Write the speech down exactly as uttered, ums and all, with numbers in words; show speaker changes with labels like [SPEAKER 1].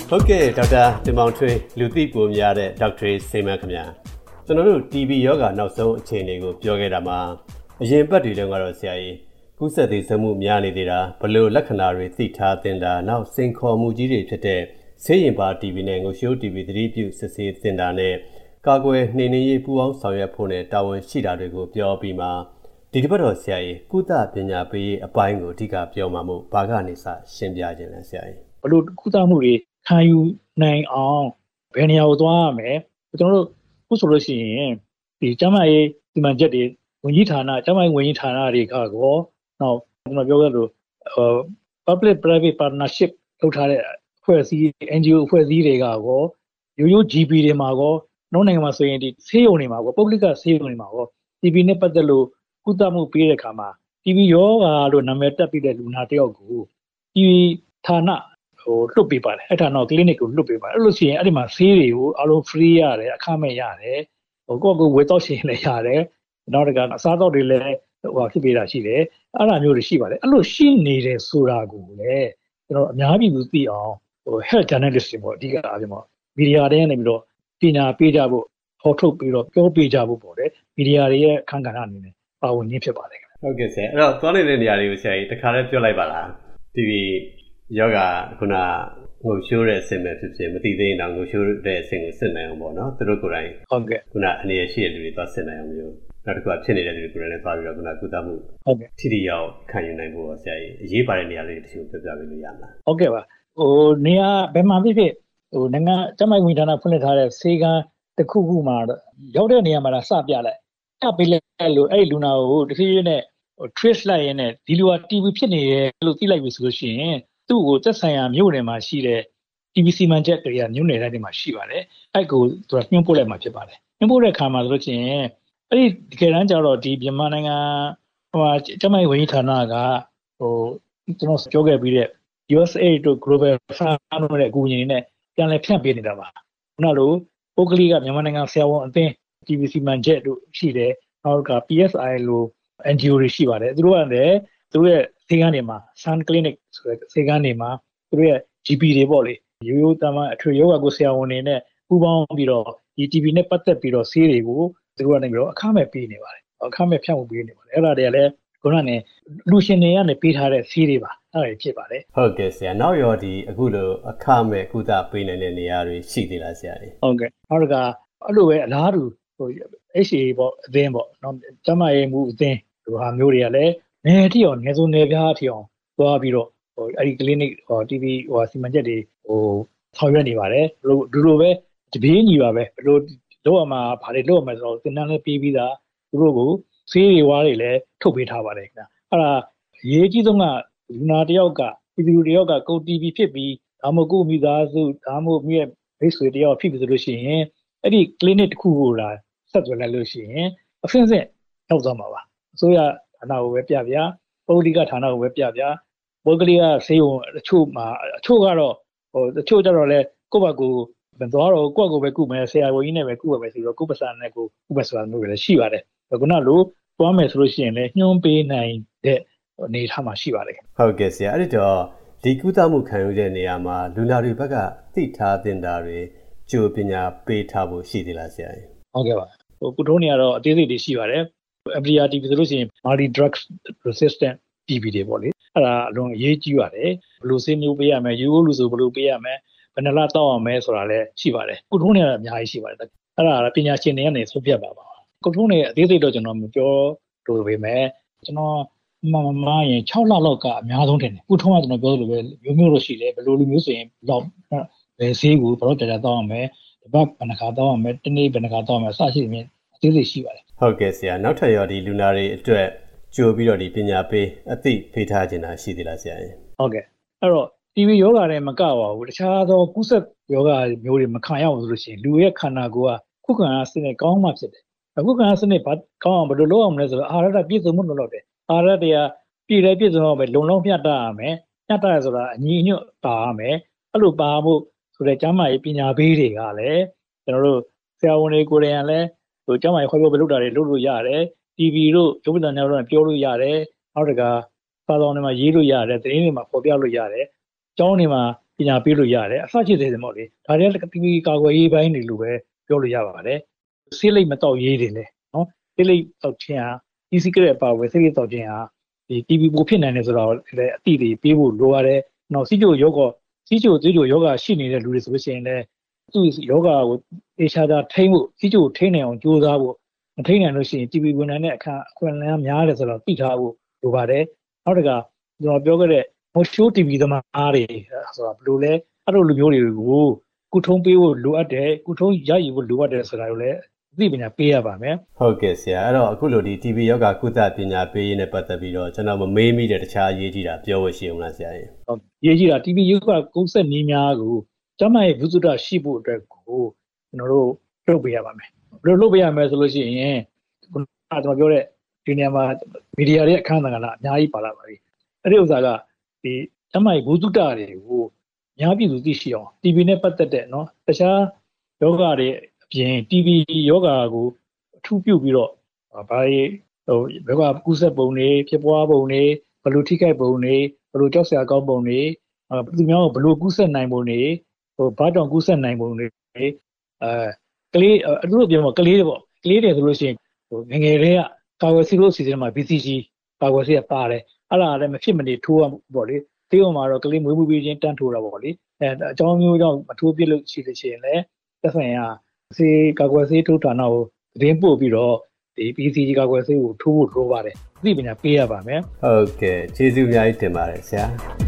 [SPEAKER 1] ဟုတ်ကဲ့ဒေါက်တာတင်မောင်ထွေးလူသိပိုများတဲ့ဒေါက်တာစိန်မန်းခင်ဗျာကျွန်တော်တို့ တီ ဘီ ယောဂနောက်ဆုံးအခြေအနေကိုပြောခဲ့တာမှာအရင်ပတ်တွေတုန်းကတော့ဆရာကြီးကူးစက်သေးစမှုများနေသေးတာဘလို့လက္ခဏာတွေသိထားသင်တာနောက်စိန်ခေါ်မှုကြီးတွေဖြစ်တဲ့ဆေးရင်ပါ တီ ဘီ နဲ့ငိုရှိုး တီ ဘီ သတိပြုစစ်ဆေးသင်တာနဲ့ကာကွယ်နှိမ်နင်းရေးပူးပေါင်းဆောင်ရွက်ဖို့နဲ့တာဝန်ရှိတာတွေကိုပြောပြီးမှဒီတစ်ပတ်တော့ဆရာကြီးကုသပညာပေးရေးအပိုင်းကိုအဓိကပြောမှာမို့ဘာကနေစရှင်းပြခြင်းလဲဆရာကြီး
[SPEAKER 2] ဘလို့ကုသမှုတွေခံယူနိုင်အောင်ဘယ်နေရာကိုသွားရမလဲကျွန်တော်တို့ခုဆိုလို့ရှိရင်ဒီကျန်းမာရေးဒီမှချက်တွေဝန်ကြီးဌာနကျန်းမာရေးဝန်ကြီးဌာနတွေကကောနောက်ကျွန်တော်ပြောခဲ့လို့ public private partnership လုပ်ထားတဲ့အဖွဲ့အစည်း အန် ဂျီ အို အဖွဲ့အစည်းတွေကကောရိုးရိုး ဂျီ ပီ တွေမှာကောနောက်နိုင်ငံမှာဆိုရင်ဒီဆေးရုံတွေမှာကောပုဂ္ဂလိကဆေးရုံတွေမှာကော တီ ဘီ နဲ့ပတ်သက်လို့ကုသမှုပေးတဲ့အခါမှာ တီ ဘီ ရောဂါလို့နာမည်တက်ပြီးတဲ့လူနာတယောက်ကိုဒီဌာနဟိုလွတ်ပေးပါတယ်အဲ့ဌာန clinic ကိုလွတ်ပေးပါတယ်အဲ့လိုဆိုရင်အဲ့ဒီမှာဆေးတွေကိုအလုံး free ရတယ်အခမဲ့ရတယ်ဟိုကိုယ့်ကိုယ်ဝယ်တော့ရှင်လည်းရတယ်နောက်တကအစားတော့တွေလည်းဟိုဖြစ်ပေးတာရှိတယ်အဲ့လိုမျိုးတွေရှိပါတယ်အဲ့လိုရှိနေတယ်ဆိုတာကိုလည်းကျွန်တော်အများပြည်သူသိအောင်ဟို health journalist တွေပေါ့အဓိကအားဖြင့်ပေါ့မီဒီယာတွေကနေပြီးတော့ပညာပေးကြဖို့ဟောထုတ်ပြီးတော့ပြောပေးကြဖို့ပေါ့လေမီဒီယာတွေရဲ့အခမ်းကဏ္ဍအနေနဲ့ပါဝင်ရင်းဖြစ်ပါတယ်
[SPEAKER 1] ဟုတ်ကဲ့ဆရာအဲ့တော့သွားနေတဲ့နေရာတွေကိုဆရာကြီးတခါတည်းပြောလိုက်ပါလား တီ ဘီ ယောဂခုနငိုရှိုးတဲ့အဆင့်ပဲဖြစ်ဖြစ်မသိသေးရင်တော့ငိုရှိုးတဲ့အဆင့်ကိုစစ်နိုင်အောင်ပေါ့နော်သူတို့ကိုယ်တိုင်
[SPEAKER 2] ဟုတ်ကဲ့
[SPEAKER 1] ခုနအနေရရှိတဲ့လူတွေသွားစစ်နိုင်အောင်မျိုးနောက်တစ်ခုကဖြစ်နေတဲ့လူတွေကိုယ်တိုင်လည်းသွားပြီးတော့ခုနကုသမှု
[SPEAKER 2] ဟုတ်ကဲ့
[SPEAKER 1] ထိထိရောက်ခံယူနိုင်ဖို့ဆရာကြီးအရေးပါတဲ့နေရာလေးတချို့ပြောပြပေးလို့ရမလား
[SPEAKER 2] ဟုတ်ကဲ့ပါဟိုနေရာဘယ်မှာဖြစ်ဖြစ်ဟိုနိုင်ငံကျန်းမာရေးဝန်ကြီးဌာနဖွင့်လှစ်ထားတဲ့ဆေးကန်းတစ်ခုခုမှာရောက်တဲ့နေရာမှာစပြလိုက်အပေးလိုက်လို့အဲ့ဒီလူနာကိုတစ်ဖြည်းဖြည်းနဲ့ဟို trace လိုက်ရင်းနဲ့ဒီလူက တီ ဘီ ဖြစ်နေတယ်လို့သိလိုက်ပြီဆိုလို့ရှိရင်သူ့ကိုသက်ဆိုင်ရာမြို့နယ်မှာရှိတဲ့ တီ ဘီ စီမံချက်တွေကမြို့နယ်တိုင်းတွေမှာရှိပါတယ်အဲ့ကိုသူကညွှန်းပို့လိုက်မှာဖြစ်ပါတယ်ညွှန်းပို့တဲ့အခါမှာဆိုလို့ရှိရင်အဲ့ဒီဒီကယ်တန်းကျတော့ဒီမြန်မာနိုင်ငံဟိုကျန်းမာရေးဝန်ကြီးဌာနကဟိုကျွန်တော်ပြောခဲ့ပြီးတဲ့ ယူ အက်စ် အေ တို့ Global Fund တို့ရဲ့အကူအညီနဲ့ပြန်လည်ဖြန့်ပေးနေတာပါခုနလိုပုဂ္ဂလိကမြန်မာနိုင်ငံဆရာဝန်အသင်း တီ ဘီ စီမံချက်တို့ရှိတယ်နောက်က ပီ အက်စ် အိုင် လို အန် ဂျီ အို တွေရှိပါတယ်သူတို့ကလည်းသူတို့ရဲ့ဆေးကန်းတွေမှာ Sun Clinic ဆိုတဲ့ဆေးကန်းတွေမှာသူတို့ရဲ့ ဂျီ ပီ တွေပေါ့လေရိုးရိုးတမန်အထွေယောဂကိုဆရာဝန်တွေနဲ့ပူးပေါင်းပြီးတော့ဒီ တီ ဘီ နဲ့ပတ်သက်ပြီးတော့ဆေးတွေကိုသူတို့ကနေပြီးတော့အခမဲ့ပေးနေပါတယ်အခမဲ့ဖြန့်ဝေပေးနေပါတယ်အဲ့ဒါတွေကလည်းခုနကနေလူရှင်တွေကနေပေးထားတဲ့ဆေးတွေပါအဲ့ဒါဖြစ်ပါတယ်
[SPEAKER 1] ဟုတ်ကဲ့ဆရာနောက်ရောဒီအခုလိုအခမဲ့ကုသပေးနိုင်တဲ့နေရာတွေရှိသေးလားဆရာကြီး
[SPEAKER 2] ဟုတ်ကဲ့နောက်ကအဲ့လိုပဲအလားတူဟို เอช အေ ပေါ့အသင်းပေါ့နော်ကျန်းမာရေးမှုအသင်းဒီဟာမျိုးတွေကလည်းနေတိအောင်နေစုံနေပြားထီအောင်သွားပြီးတော့ဟိုအဲ့ဒီ clinic ဟို တီ ဘီ ဟိုစီမံချက်တွေဟိုဆောင်ရွက်နေပါတယ်ဘလို့ဒီလိုပဲတပြေးညီပါပဲဘလို့လောက်အမှာဘာတွေလောက်အမှာဆိုတော့သင်တန်းလေးပြီးပြီးသားသူတို့ကိုဆေးတွေဝါးတွေလည်းထုတ်ပေးထားပါတယ်ခင်ဗျအဲ့ဒါအရေးကြီးဆုံးကလူနာတယောက်ကပြည်သူတယောက်ကကို တီ ဘီ ဖြစ်ပြီးဒါမှမဟုတ်ကိုမိသားစုဒါမှမဟုတ်မိရဲ့မိတ်ဆွေတယောက်ဖြစ်ပြီဆိုလို့ရှိရင်အဲ့ဒီ clinic တစ်ခုကိုလာဆက်သွယ်လိုက်လို့ရှိရင်အဖင်းစက်ရောက်သွားမှာပါအစိုးရဌာနကိုပဲပြပြပုဂ္ဂလိကဌာနကိုပဲပြပြပုဂ္ဂလိကဆေးရုံအချို့မှာအချို့ကတော့ဟိုတချို့ကျတော့လဲကိုယ့်ဘက်ကိုဘယ်သွားတော့ကိုယ့်ကိုယ်ပဲကုမယ်ဆရာဝန်ကြီးနဲ့ပဲကုရမယ်ဆိုတော့ကိုယ့်ပစံနဲ့ကိုကုမယ်ဆိုတာမျိုးလည်းရှိပါတယ်ခုနလိုသွားမယ်ဆိုလို့ရှိရင်လည်းညှိုးပေးနိုင်တဲ့အနေထားမှာရှိပါတယ်
[SPEAKER 1] ဟုတ်ကဲ့ဆရာအဲ့ဒီတော့ဒီကုသမှုခံယူတဲ့နေရာမှာလူနာတွေဘက်ကသိထားသင်တာတွေကြိုပညာပေးထားဖို့ရှိသေးလားဆရာ
[SPEAKER 2] ဟုတ်ကဲ့ပါဟိုကုထုံးတွေကတော့အသေးစိတ်တွေရှိပါတယ် အမ် ဒီ အာ တီ ဘီ ဆိုလို့ရှိရင် multi drug resistant တီ ဘီ တွေပေါ့လေအဲ့ဒါအလွန်အရေးကြီးပါတယ်ဘယ်လိုဆေးမျိုးပေးရမလဲရိုးရိုးလူဆိုဘယ်လိုပေးရမလဲဘယ်နှလတောက်အောင်မဲဆိုတာလည်းရှိပါတယ်ကုထုံးတွေကအများကြီးရှိပါတယ်အဲ့ဒါပညာရှင်တွေကနေဆုံးဖြတ်ပါပါကုထုံးတွေအသေးစိတ်တော့ကျွန်တော်မပြောလို့ပေမဲ့ကျွန်တော်မမမရင်၆လလောက်ကအများဆုံးတင်တယ်ကုထုံးကကျွန်တော်ပြောသလိုပဲမျိုးမျိုးလို့ရှိတယ်ဘယ်လိုလူမျိုးဆိုရင်တော့ဘယ်ဆေးကိုဘယ်တော့ကြာကြာတောက်အောင်မဲတပတ်ဘယ်နှခါတောက်အောင်မဲတနေ့ဘယ်နှခါတောက်အောင်မဲအစရှိနေအသေးစိတ်ရှိပါတယ်
[SPEAKER 1] ဟုတ်ကဲ့ဆရာနောက်ထပ်ရောဒီလူနာတွေအတွက်ကြိုပြီးတော့ဒီပညာပေးအသိပေးထားခြင်းတာရှိသေးလားဆရာကြီး
[SPEAKER 2] ဟုတ်ကဲ့အဲ့တော့ တီ ဘီ ယောဂတွေမကပါဘူးတခြားသောကုသယောဂမျိုးတွေမခံရဘူးဆိုလို့ရှိရင်လူရဲ့ခန္ဓာကိုယ်ကခုခံအားစနစ်ကောင်းမှဖြစ်တယ်အခုခံအားစနစ်ဘာကောင်းအောင်ဘယ်လိုလုပ်အောင်လဲဆိုတော့အာရတပြည့်စုံမှုလို့လုပ်တယ်အာရတရားပြည့်တယ်ပြည့်စုံအောင်ပဲလုံလောက်မျှတရမယ်မျှတရဆိုတာအညီအညွတ်ပါရမယ်အဲ့လိုပါဖို့ဆိုတဲ့ကျမ်းမာရေးပညာပေးတွေကလည်းကျွန်တော်တို့ဆရာဝန်တွေကိုယ်တိုင်ကလည်းဟိုကျမ်းမာရေးခွဲပြောပြလုပ်တာတွေလုပ်လို့ရတယ် တီ ဘီ တို့ရုပ်ပဒနာတို့ပြောလို့ရတယ်နောက်တကစာဆောင်တွေမှာရေးလို့ရတယ်သတင်းတွေမှာဖော်ပြလို့ရတယ်ကျောင်းတွေမှာပညာပေးလို့ရတယ်အစချစ်တယ်ပေါ့လေဒါတွေက တီ ဗီ ကာကွယ်ရေးပိုင်းတွေလို့ပဲပြောလို့ရပါတယ်ဆေးလိပ်မတောက်ရေးတွေလေနော်ဆေးလိပ်တောက်ခြင်းဟာဒီ secret အပါဝယ်ဆေးလိပ်တောက်ခြင်းဟာဒီ တီ ဗီ ပိုဖြစ်နိုင်တယ်ဆိုတော့လည်းအတိတွေပေးဖို့လိုရတယ်နောက်စီးချိုယောဂစီးချိုသွေးချိုယောဂရှိနေတဲ့လူတွေဆိုလို့ရှိရင်လည်းသူ့ယောဂကိုအေရှာတာထိမ့်ဖို့စီးချိုထိမ့်နိုင်အောင်ကြိုးစားဖို့မထိမ့်နိုင်လို့ရှိရင် တီ ဗီ ဝင်နိုင်တဲ့အခါအခွင့်အလမ်းများတယ်ဆိုတော့သိထားဖို့လိုပါတယ်နောက်တစ်ခါကျွန်တော်ပြောခဲ့တဲ့ဟိုရှိုး တီ ဗီ သမားတွေဆိုတာဘယ်လိုလဲအဲ့လိုလူမျိုးတွေကိုကုထုံးပေးဖို့လိုအပ်တယ်ကုထုံးရယူဖို့လိုအပ်တယ်ဆိုတာကိုလည်းသိပညာပေးရပါမယ်
[SPEAKER 1] ဟုတ်ကဲ့ဆရာအဲ့တော့အခုလိုဒီ တီ ဗီ ယောဂကုသပညာပေးရေးနဲ့ပတ်သက်ပြီးတော့ကျွန်တော်မမေးမိတဲ့တခြားအရေးကြီးတာပြောဖို့ရှိအောင်လားဆရာကြီး
[SPEAKER 2] ဟုတ်ရေးကြီးတာ တီ ဗီ ယောဂကုသနည်းများကိုကျန်းမာရေးဝိသုဒရှိဖို့အတွက်ကိုကျွန်တော်တို့လုပ်ပေးရပါမယ်ဘယ်လိုလုပ်ပေးရမလဲဆိုလို့ရှိရင်ခုနကကျွန်တော်ပြောတဲ့ဒီနေရာမှာမီဒီယာရဲ့အခမ်းအနားကအများကြီးပါလာပါပြီအဲ့ဒီဥစ္စာကဒီကျန်းမာရေးဝိသုဒတွေကိုအများပြည်သူသိရှိအောင် တီ ဗီ နဲ့ပတ်သက်တဲ့เนาะတခြားယောဂတွေအပြင် တီ ဗီ ယောဂကိုအထူးပြုပြီးတော့ဘာဟိုယောဂကုသပုံတွေဖြစ်ပွားပုံတွေဘယ်လိုထိခိုက်ပုံတွေဘယ်လိုကြောက်စရာကောင်းပုံတွေသူများကိုဘယ်လိုကုသနိုင်ပုံတွေဟိုဘာတောင်ကုသနိုင်ပုံတွေအဲကလေးအတူတူပြောမှာကလေးတွေပေါ့ကလေးတွေဆိုလို့ရှိရင်ဟိုငငယ်လေးကကာဝယ်ဆေးလို့စီစဉ်မှာ ဘီ စီ ဂျီ ကာဝယ်ဆေးကပါတယ်အဲ့ဒါလည်းမဖြစ်မနေထိုးရပေါ့လေသေအောင်မှာတော့ကလေးမွေးမှုပေးခြင်းတန်းထိုးတာပေါ့လေအဲအကြောင်းမျိုးကြောင့်မထိုးပြလို့ရှိလို့ရှိရင်လည်းသက်ဆိုင်ရာဆေးကာကွယ်ဆေးထိုးဌာနကိုသတင်းပို့ပြီးတော့ဒီ ဘီ စီ ဂျီ ကာကွယ်ဆေးကိုထိုးဖို့လိုပါတယ်သိပညာပေးရပါမယ်
[SPEAKER 1] ဟုတ်ကဲ့ကျေးဇူးအများကြီးတင်ပါတယ်ဆရာ